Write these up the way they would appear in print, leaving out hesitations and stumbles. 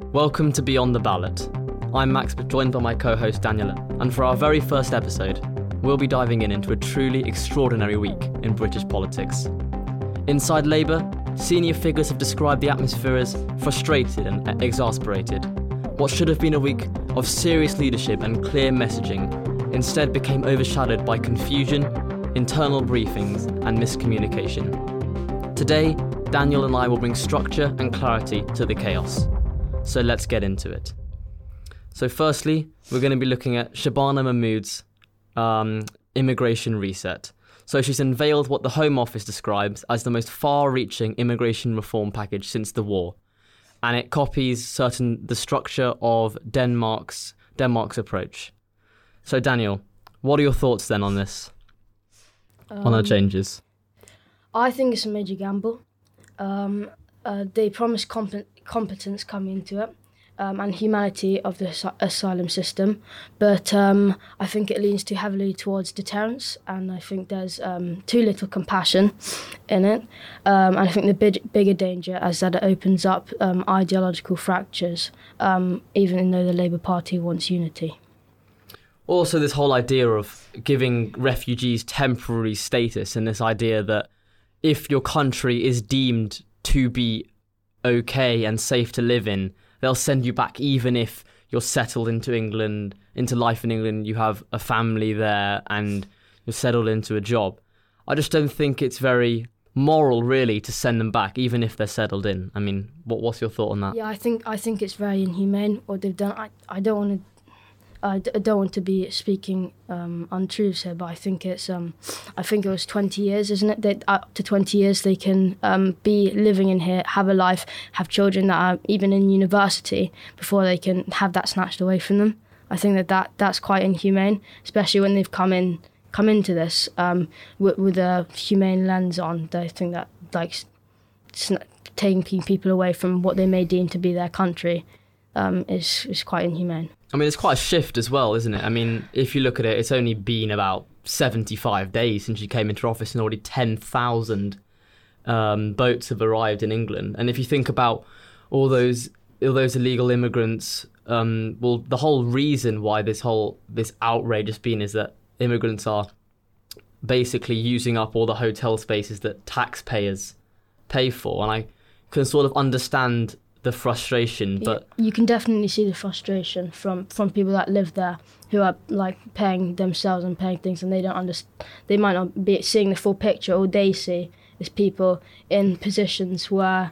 Welcome to Beyond the Ballot. I'm Max, joined by my co-host Daniela, and for our very first episode, we'll be diving into a truly extraordinary week in British politics. Inside Labour, senior figures have described the atmosphere as frustrated and exasperated. What should have been a week of serious leadership and clear messaging instead became overshadowed by confusion, internal briefings, and miscommunication. Today, Daniel and I will bring structure and clarity to the chaos. So let's get into it. So firstly, we're going to be looking at Shabana Mahmood's immigration reset. So she's unveiled what the Home Office describes as the most far-reaching immigration reform package since the war. And it copies the structure of Denmark's approach. So Daniel, what are your thoughts then on this? On the changes? I think it's a major gamble. They promise competence coming into it and humanity of the asylum system, but I think it leans too heavily towards deterrence, and I think there's too little compassion in it. And I think the bigger danger is that it opens up ideological fractures, even though the Labour Party wants unity. Also, this whole idea of giving refugees temporary status, and this idea that if your country is deemed to be okay and safe to live in, they'll send you back even if you're settled into England, into life in England, you have a family there and you're settled into a job. I just don't think it's very moral, really, to send them back, even if they're settled in. I mean, what's your thought on that? Yeah, I think it's very inhumane what they've done. I don't want to be speaking untruths here, but I think it was 20 years, isn't it? That up to 20 years they can be living in here, have a life, have children that are even in university before they can have that snatched away from them. I think that's quite inhumane, especially when they've come into this with a humane lens on. I think that taking people away from what they may deem to be their country is quite inhumane. I mean, it's quite a shift as well, isn't it? I mean, if you look at it, it's only been about 75 days since she came into office and already 10,000 boats have arrived in England. And if you think about all those illegal immigrants, well, the whole reason why this outrage has been is that immigrants are basically using up all the hotel spaces that taxpayers pay for. And I can sort of understand the frustration, but you can definitely see the frustration from people that live there, who are like paying themselves and paying things, and they don't understand. They might not be seeing the full picture. All they see is people in positions where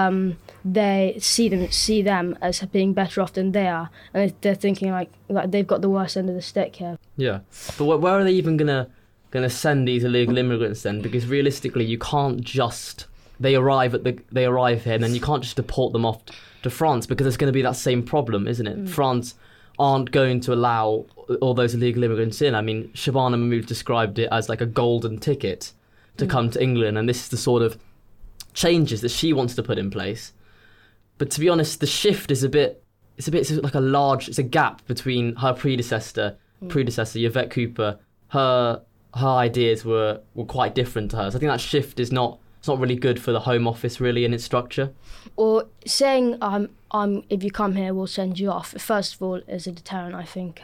they see them as being better off than they are, and they're thinking like they've got the worst end of the stick here. Yeah, but where are they even gonna send these illegal immigrants then? Because realistically, you can't just. They arrive here, and then you can't just deport them off to France, because there's going to be that same problem, isn't it? France aren't going to allow all those illegal immigrants in. I mean, Shabana Mahmood described it as like a golden ticket to come to England, and this is the sort of changes that she wants to put in place. But to be honest, the shift is it's a gap between her predecessor Yvette Cooper. Her ideas were quite different to hers. I think that shift is not. It's not really good for the Home Office, really, in its structure. Or saying, if you come here, we'll send you off. First of all, is a deterrent. I think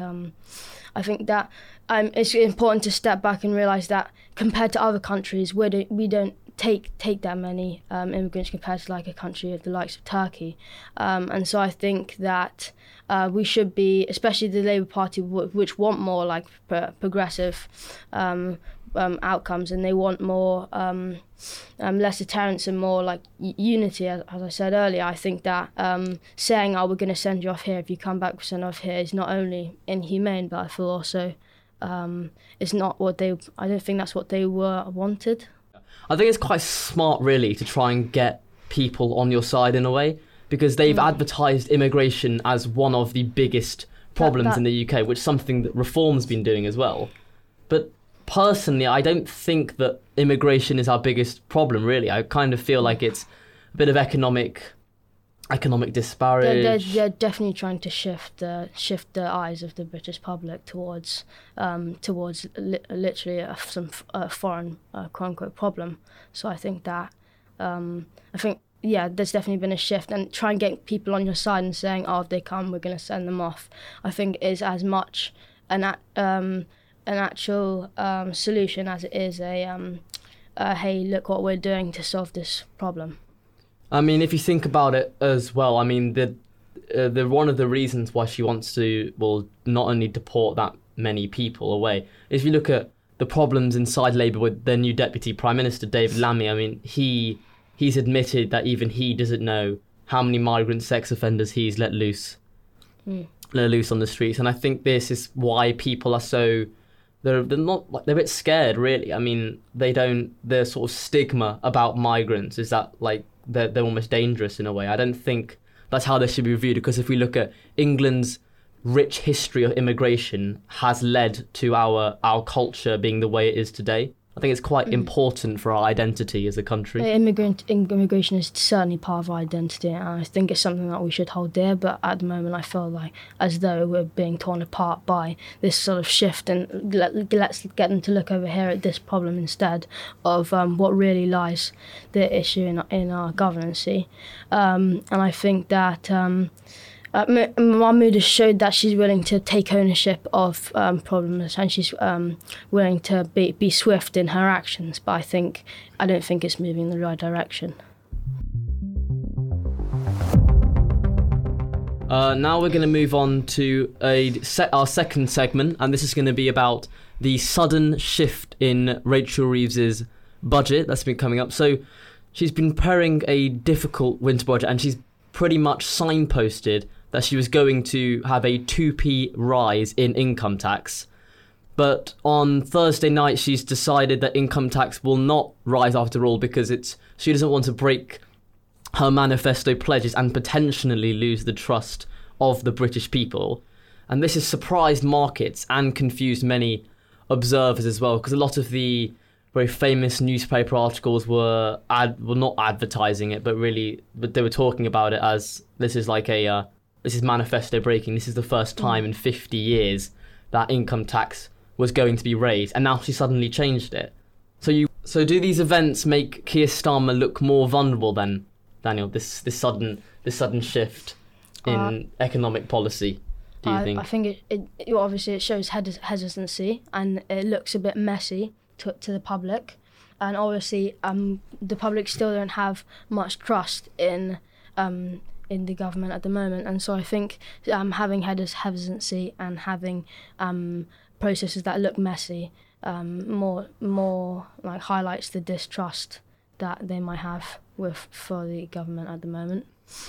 that it's important to step back and realise that compared to other countries, we don't take that many immigrants compared to like a country of the likes of Turkey, and so I think that we should be, especially the Labour Party, which want more like progressive outcomes, and they want more less deterrence and more like unity, as I said earlier. I think that saying, we're going to send you off here, if you come back, we'll send off here, is not only inhumane, but I feel also it's not what I don't think that's what they wanted. I think it's quite smart, really, to try and get people on your side in a way, because they've advertised immigration as one of the biggest problems in the UK, which is something that Reform's been doing as well. But personally, I don't think that immigration is our biggest problem, really. I kind of feel like it's a bit of economic disparity. They're definitely trying to shift the eyes of the British public towards literally some foreign quote unquote problem. So I think that there's definitely been a shift, and try and get people on your side and saying, oh, if they come, we're going to send them off, I think is as much an actual solution as it is hey, look what we're doing to solve this problem. I mean, if you think about it as well, I mean, the one of the reasons why she wants to, well, not only deport that many people away, if you look at the problems inside Labour with their new Deputy Prime Minister, David Lammy, I mean, he's admitted that even he doesn't know how many migrant sex offenders he's let loose on the streets. And I think this is why people are so, they're not, like, they're a bit scared, really. I mean, their sort of stigma about migrants is that, like, they're almost dangerous in a way. I don't think that's how they should be reviewed, because if we look at England's rich history of immigration has led to our culture being the way it is today. I think it's quite important for our identity as a country. Immigration is certainly part of our identity, and I think it's something that we should hold dear, but at the moment I feel like as though we're being torn apart by this sort of shift, and let's get them to look over here at this problem instead of what really lies the issue in our governance. And I think that Mahmood has showed that she's willing to take ownership of problems, and she's willing to be swift in her actions, but I don't think it's moving in the right direction. Now we're going to move on to our second segment, and this is going to be about the sudden shift in Rachel Reeves's budget that's been coming up. So she's been preparing a difficult winter budget, and she's pretty much signposted that she was going to have a 2p rise in income tax. But on Thursday night, she's decided that income tax will not rise after all, because she doesn't want to break her manifesto pledges and potentially lose the trust of the British people. And this has surprised markets and confused many observers as well, because a lot of the very famous newspaper articles were not advertising it, but they were talking about it as this is manifesto breaking. This is the first time in 50 years that income tax was going to be raised, and now she suddenly changed it. So do these events make Keir Starmer look more vulnerable then, Daniel? This sudden shift in economic policy, do you think? I think it obviously it shows hesitancy, and it looks a bit messy to the public, and obviously the public still don't have much trust in the government at the moment, and so I think having hesitancy and having processes that look messy more like highlights the distrust that they might have for the government at the moment.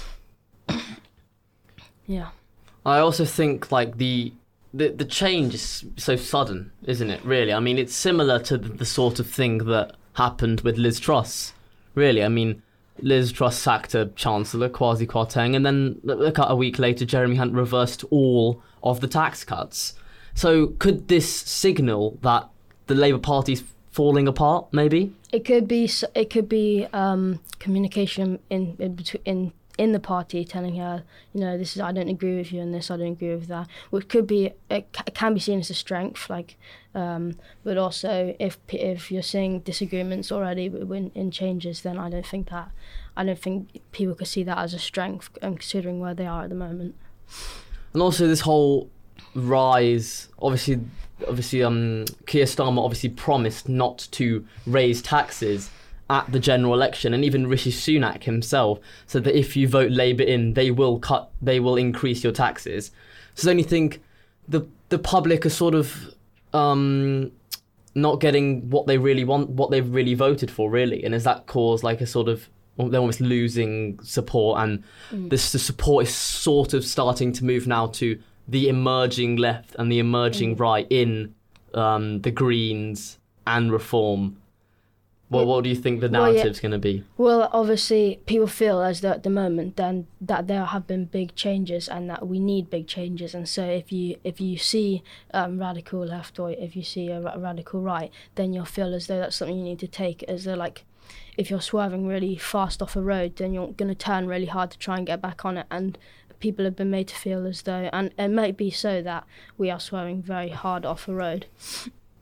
Yeah. I also think like the change is so sudden, isn't it, really? I mean, it's similar to the sort of thing that happened with Liz Truss, really. I mean, Liz Truss sacked her Chancellor, Kwasi Kwarteng, and then look at a week later, Jeremy Hunt reversed all of the tax cuts. So could this signal that the Labour Party's falling apart, maybe? It could be communication in the party telling her, this is, I don't agree with you, and this I don't agree with that. Which it can be seen as a strength, but also if you're seeing disagreements already in changes, then I don't think people could see that as a strength, considering where they are at the moment. And also this whole rise, obviously, Keir Starmer obviously promised not to raise taxes at the general election, and even Rishi Sunak himself said that if you vote Labour in, they will increase your taxes. So then you think the public are sort of not getting what they really want, what they've really voted for, really, and has that caused like a sort of, they're almost losing support, and the support is sort of starting to move now to the emerging left and the emerging right in the Greens and Reform. What do you think the narrative's going to be? Well, obviously, people feel as though at the moment then that there have been big changes and that we need big changes. And so if you see radical left or if you see a radical right, then you'll feel as though that's something you need to take. As though, like, if you're swerving really fast off a road, then you're going to turn really hard to try and get back on it. And people have been made to feel as though, and it might be so that we are swerving very hard off a road.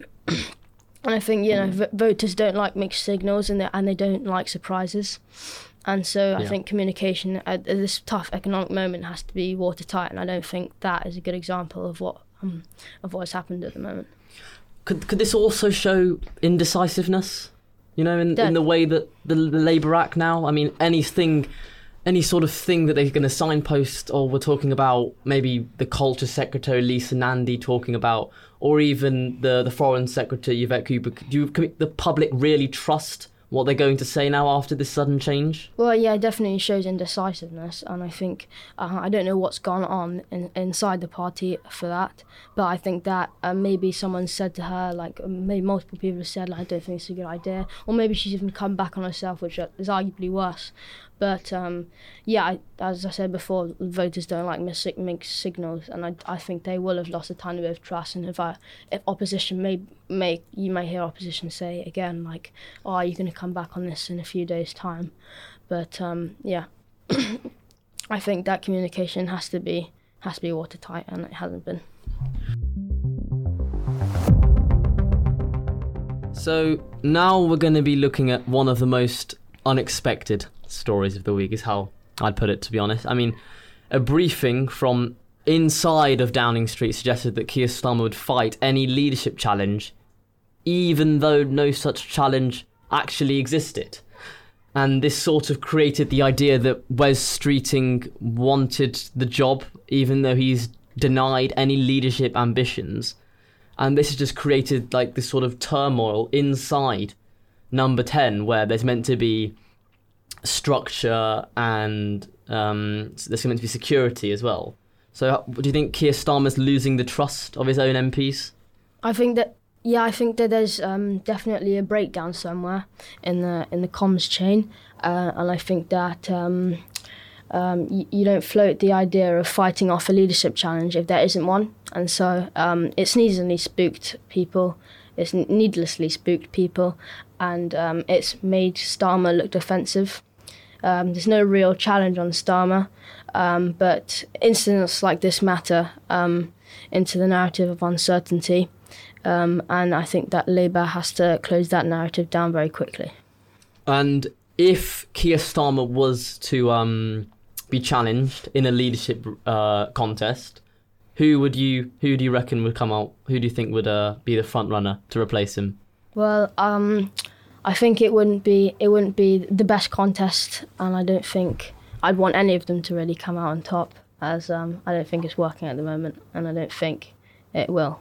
And I think, voters don't like mixed signals, and they don't like surprises. And so I think communication at this tough economic moment has to be watertight, and I don't think that is a good example of what has happened at the moment. Could this also show indecisiveness? You know, in the way that the Labour act now? I mean, any sort of thing that they're going to signpost, or we're talking about maybe the Culture Secretary Lisa Nandy talking about, or even the Foreign Secretary Yvette Cooper. Do the public really trust what they're going to say now after this sudden change? Well, yeah, it definitely shows indecisiveness, and I think I don't know what's gone on inside the party for that, but I think that maybe someone said to her, like maybe multiple people have said, like, I don't think it's a good idea, or maybe she's even come back on herself, which is arguably worse. But as I said before, voters don't like mixed signals, and I think they will have lost a tiny bit of trust. And if opposition you may hear opposition say again, like, "Oh, are you going to come back on this in a few days' time?" But I think that communication has to be watertight, and it hasn't been. So now we're going to be looking at one of the most unexpected stories of the week, is how I'd put it, to be honest. I mean, a briefing from inside of Downing Street suggested that Keir Starmer would fight any leadership challenge, even though no such challenge actually existed. And this sort of created the idea that Wes Streeting wanted the job, even though he's denied any leadership ambitions. And this has just created like this sort of turmoil inside Number 10, where there's meant to be structure and there's meant to be security as well. So do you think Keir Starmer's losing the trust of his own MPs? I think that there's definitely a breakdown somewhere in the comms chain, and I think that you don't float the idea of fighting off a leadership challenge if there isn't one, and so it's needlessly spooked people, and it's made Starmer look defensive. There's no real challenge on Starmer, but incidents like this matter into the narrative of uncertainty, and I think that Labour has to close that narrative down very quickly. And if Keir Starmer was to be challenged in a leadership contest, who do you reckon would come out? Who do you think would be the front runner to replace him? Well, I think it wouldn't be the best contest, and I don't think I'd want any of them to really come out on top, as I don't think it's working at the moment, and I don't think it will.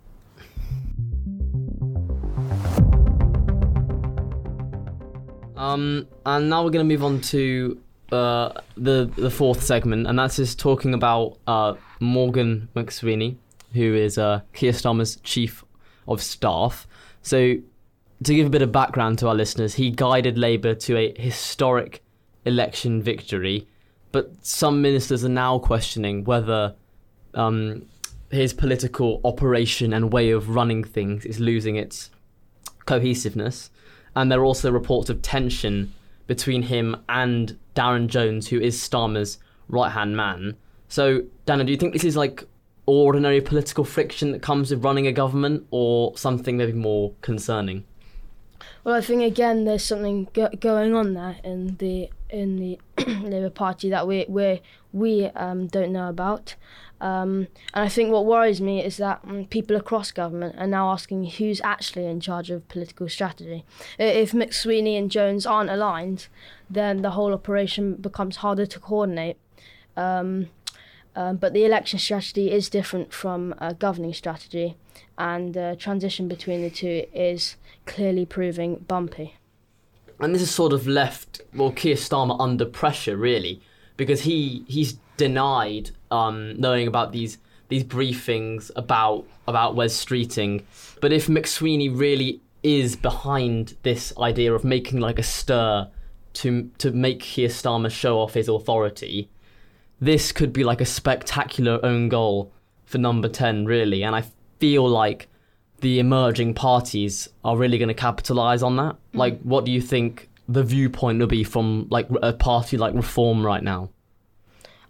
And now we're going to move on to the fourth segment, and that's just talking about Morgan McSweeney, who is Keir Starmer's Chief of Staff. So, to give a bit of background to our listeners, he guided Labour to a historic election victory, but some ministers are now questioning whether his political operation and way of running things is losing its cohesiveness. And there are also reports of tension between him and Darren Jones, who is Starmer's right-hand man. So, Dana, do you think this is like ordinary political friction that comes with running a government, or something maybe more concerning? Well, I think again there's something going on there in the Labour Party that we don't know about, and I think what worries me is that people across government are now asking who's actually in charge of political strategy. If McSweeney and Jones aren't aligned, then the whole operation becomes harder to coordinate. But the election strategy is different from a governing strategy, and the transition between the two is clearly proving bumpy. And this has sort of left Keir Starmer under pressure, really, because he's denied knowing about these briefings about Wes Streeting. But if McSweeney really is behind this idea of making like a stir to make Keir Starmer show off his authority, this could be like a spectacular own goal for Number 10, really. And I feel like the emerging parties are really going to capitalise on that. Like, what do you think the viewpoint will be from like a party like Reform right now?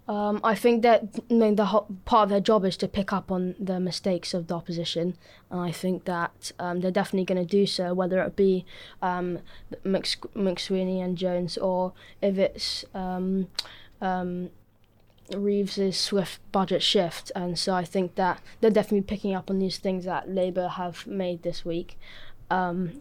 I think that part of their job is to pick up on the mistakes of the opposition, and I think that they're definitely going to do so, whether it be McSweeney and Jones, or if it's Reeves's swift budget shift. And so I think that they're definitely picking up on these things that Labour have made this week, and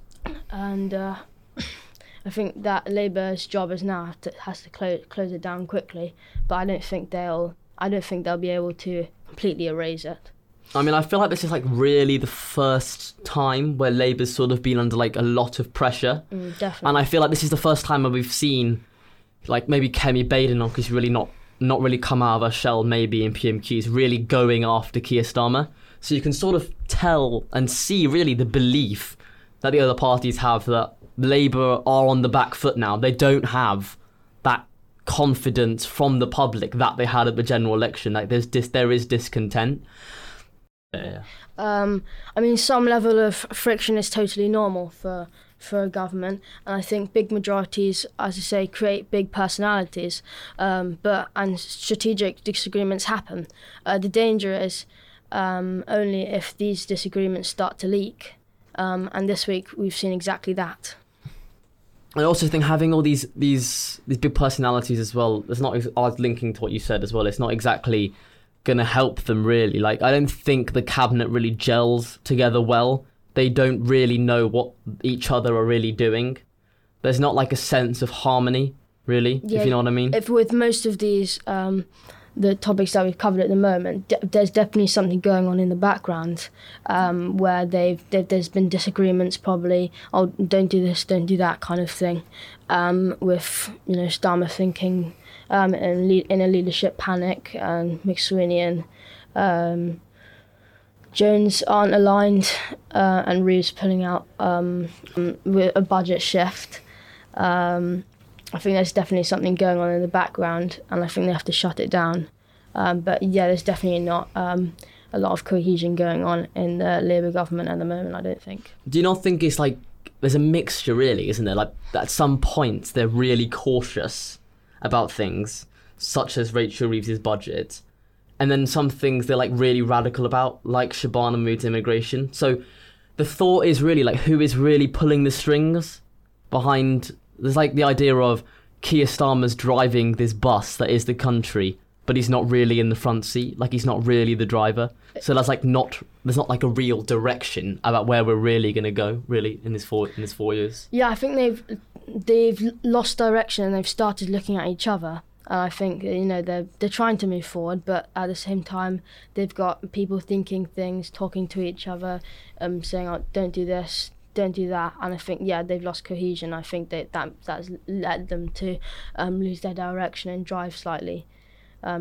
I think that Labour's job is now has to close it down quickly, but I don't think they'll be able to completely erase it. I mean, I feel like this is like really the first time where Labour's sort of been under like a lot of pressure. Definitely. And I feel like this is the first time where we've seen like maybe Kemi Badenoch, because really not really come out of her shell maybe in PMQs, really going after Keir Starmer. So you can sort of tell and see really the belief that the other parties have that Labour are on the back foot now. They don't have that confidence from the public that they had at the general election. Like there is discontent. Yeah. I mean, some level of friction is totally normal for a government, and I think big majorities, as I say, create big personalities. And strategic disagreements happen. The danger is only if these disagreements start to leak. And this week we've seen exactly that. I also think having all these big personalities as well, it's not, I was linking to what you said as well, it's not exactly going to help them really. Like, I don't think the cabinet really gels together well. They don't really know what each other are really doing. There's not like a sense of harmony, really, if you know what I mean. If with most of these, the topics that we've covered at the moment, there's definitely something going on in the background, where there's been disagreements, probably, oh, don't do this, don't do that kind of thing, with Starmer thinking in a leadership panic, and McSweeney and Jones aren't aligned, and Reeves pulling out with a budget shift. I think there's definitely something going on in the background, and I think they have to shut it down. But yeah, there's definitely not a lot of cohesion going on in the Labour government at the moment, I don't think. Do you not think it's like, there's a mixture really, isn't there? Like, at some points they're really cautious about things, such as Rachel Reeves's budget, and then some things they're like really radical about, like Shabana Mahmood's immigration. So the thought is really like, who is really pulling the strings behind? There's like the idea of Keir Starmer's driving this bus that is the country, but he's not really in the front seat, like he's not really the driver. So there's not like a real direction about where we're really going to go, really, in this 4 years. Yeah, I think they've lost direction, and they've started looking at each other. And I think they're trying to move forward, but at the same time they've got people thinking things, talking to each other, saying, "Oh, don't do this, don't do that." And I think they've lost cohesion. I think that's led them to lose their direction and drive slightly. I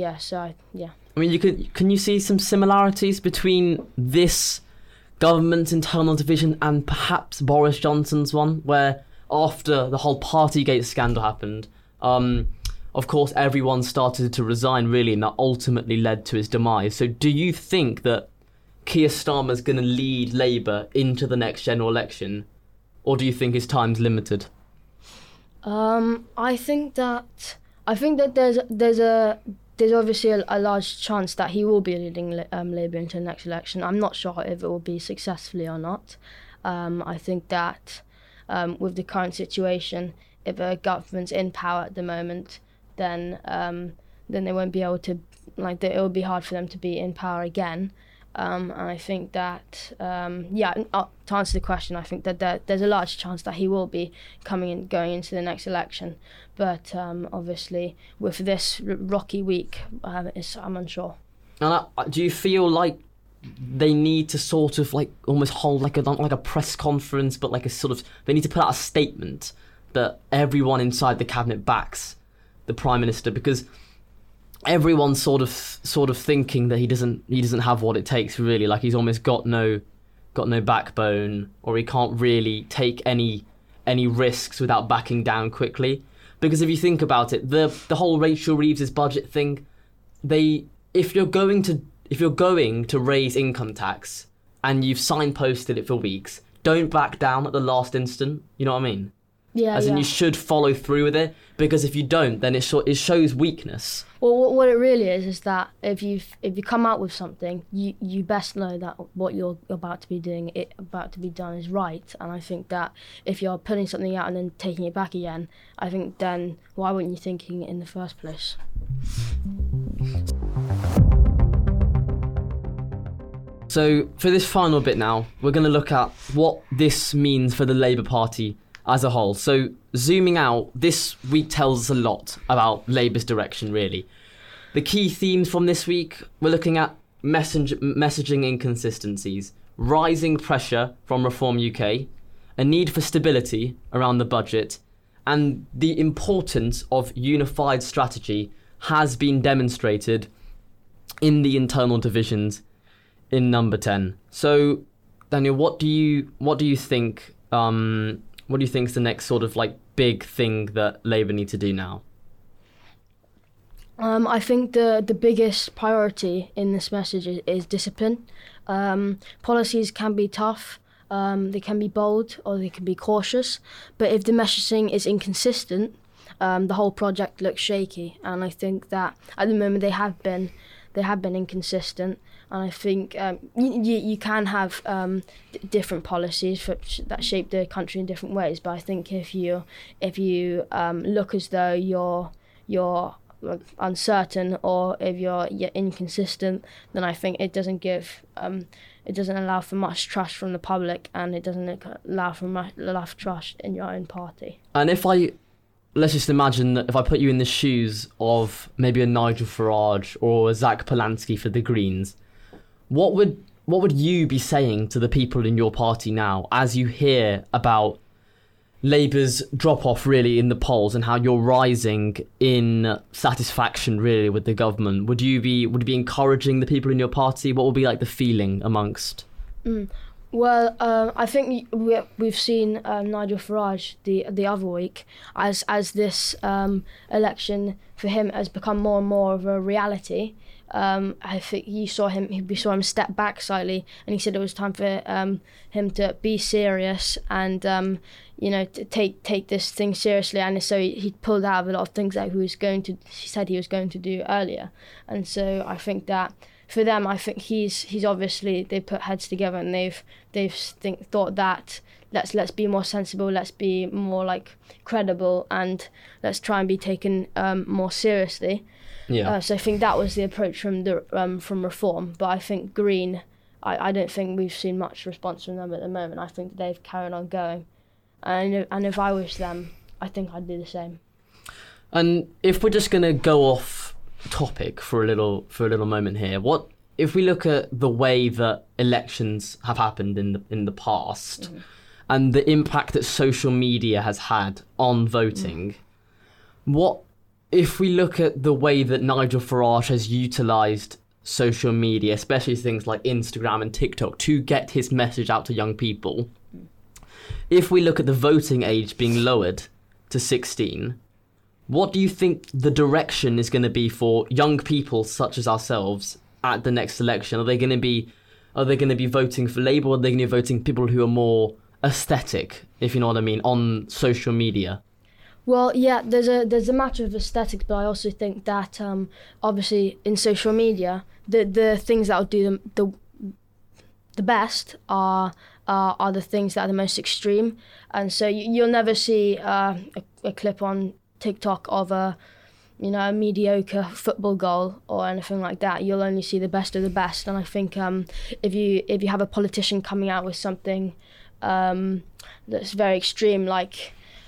mean, can you see some similarities between this government's internal division and perhaps Boris Johnson's one, where after the whole Partygate scandal happened, of course everyone started to resign really, and that ultimately led to his demise. So do you think that Keir Starmer's going to lead Labour into the next general election, or do you think his time's limited? I think that there's obviously a large chance that he will be leading Labour into the next election. I'm not sure if it will be successfully or not. I think that with the current situation, if a government's in power at the moment, then they won't be able to, it will be hard for them to be in power again. And I think that, to answer the question, I think that there's a large chance that he will be going into the next election. But obviously, with this rocky week, I'm unsure. And do you feel like they need to sort of like almost hold like a press conference, but like a sort of, they need to put out a statement that everyone inside the cabinet backs the Prime Minister, because everyone's sort of thinking that he doesn't have what it takes really, like he's almost got no backbone, or he can't really take any risks without backing down quickly. Because if you think about it, the whole Rachel Reeves's budget thing, if you're going to raise income tax and you've signposted it for weeks, don't back down at the last instant. You know what I mean? Yeah, As in, you should follow through with it, because if you don't, then it shows weakness. Well, what it really is that if you come out with something, you best know that what you're about to be done is right. And I think that if you're putting something out and then taking it back again, I think then why weren't you thinking it in the first place? So for this final bit now, we're going to look at what this means for the Labour Party as a whole. So zooming out, this week tells us a lot about Labour's direction, really. The key themes from this week, we're looking at messaging inconsistencies, rising pressure from Reform UK, a need for stability around the budget, and the importance of unified strategy has been demonstrated in the internal divisions in Number 10. So, Daniel, what do you think? What do you think is the next sort of like big thing that Labour need to do now? I think the biggest priority in this message is discipline. Policies can be tough, they can be bold, or they can be cautious. But if the messaging is inconsistent, the whole project looks shaky. And I think that at the moment they have been inconsistent. And I think you can have different policies that shape the country in different ways. But I think if you look as though you're uncertain, or if you're inconsistent, then I think it doesn't allow for much trust from the public, and it doesn't allow for enough trust in your own party. And let's just imagine that if I put you in the shoes of maybe a Nigel Farage or a Zach Polanski for the Greens, what would you be saying to the people in your party now as you hear about Labour's drop-off really in the polls and how you're rising in satisfaction really with the government? Would you be encouraging the people in your party? What would be like the feeling amongst? Well, I think we've seen Nigel Farage the other week as this election for him has become more and more of a reality. I think we saw him step back slightly, and he said it was time for him to be serious and to take this thing seriously. And so he pulled out of a lot of things that he said he was going to do earlier. And so I think that for them, I think he's obviously, they put heads together and they've thought that let's be more sensible, let's be more like credible, and let's try and be taken more seriously. Yeah. So I think that was the approach from Reform. But I think Green, I don't think we've seen much response from them at the moment. I think they've carried on going, and if I was them, I think I'd do the same. And if we're just gonna go off topic for a little moment here, what if we look at the way that elections have happened in the past, and the impact that social media has had on voting? What if we look at the way that Nigel Farage has utilised social media, especially things like Instagram and TikTok, to get his message out to young people? If we look at the voting age being lowered to 16, what do you think the direction is going to be for young people such as ourselves at the next election? Are they going to be voting for Labour, or are they going to be voting people who are more aesthetic, if you know what I mean, on social media? Well, yeah, there's a matter of aesthetics, but I also think that obviously in social media, the things that will do the best are the things that are the most extreme, and so you'll never see a clip on TikTok of a mediocre football goal or anything like that. You'll only see the best of the best, and I think if you have a politician coming out with something that's very extreme, like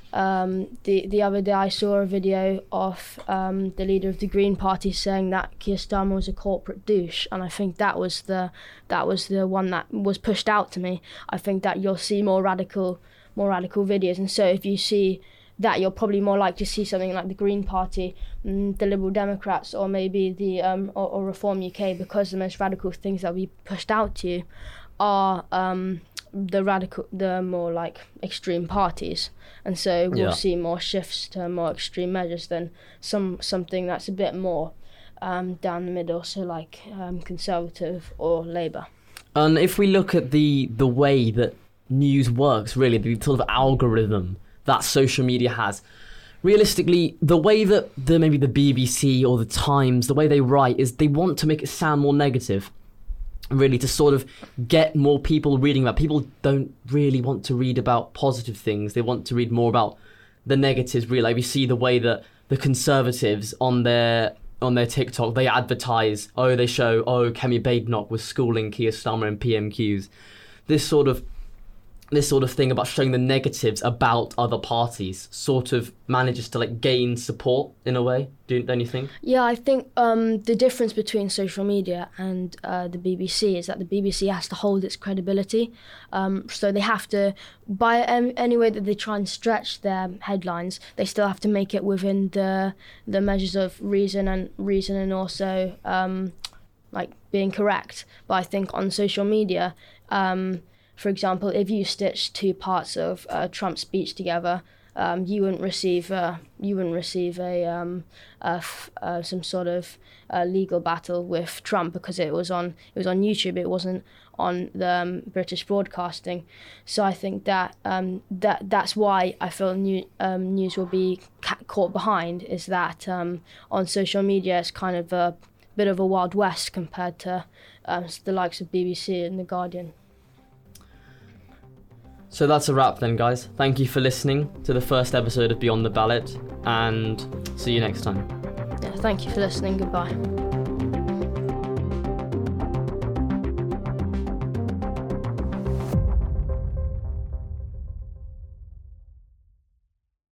the other day I saw a video of the leader of the Green Party saying that Keir Starmer was a corporate douche, and I think that was the one that was pushed out to me. I think that you'll see more radical videos, and so if you see that, you're probably more likely to see something like the Green Party, the Liberal Democrats, or maybe the or Reform UK, because the most radical things that will be pushed out to you are the more like extreme parties, and so we'll see more shifts to more extreme measures than something that's a bit more down the middle, so like Conservative or Labour. And if we look at the way that news works, really, the sort of algorithm that social media has. Realistically, the way that maybe the BBC or the Times, the way they write is they want to make it sound more negative, really, to sort of get more people reading about. People don't really want to read about positive things. They want to read more about the negatives, really. Like we see the way that the Conservatives on their TikTok, they advertise, they show, Kemi Badenoch was schooling Keir Starmer in PMQs. This sort of thing about showing the negatives about other parties sort of manages to like gain support in a way, don't you think? Yeah, I think the difference between social media and the BBC is that the BBC has to hold its credibility. So they have to, by any way that they try and stretch their headlines, they still have to make it within the measures of reason and also like being correct. But I think on social media, for example, if you stitch two parts of Trump's speech together, you wouldn't receive some sort of legal battle with Trump because it was on YouTube. It wasn't on the British broadcasting. So I think that that's why I feel news will be caught behind, is that on social media it's kind of a bit of a Wild West compared to the likes of BBC and The Guardian. So that's a wrap then, guys. Thank you for listening to the first episode of Beyond the Ballot, and see you next time. Yeah, thank you for listening. Goodbye.